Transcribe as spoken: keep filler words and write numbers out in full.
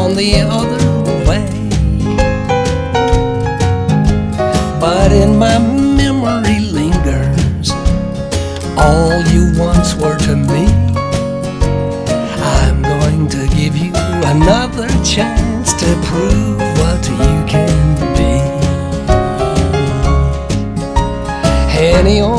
gone the other way. But in my memory lingers all you once were to me. I'm going to give you another chance to prove what you can be. Henny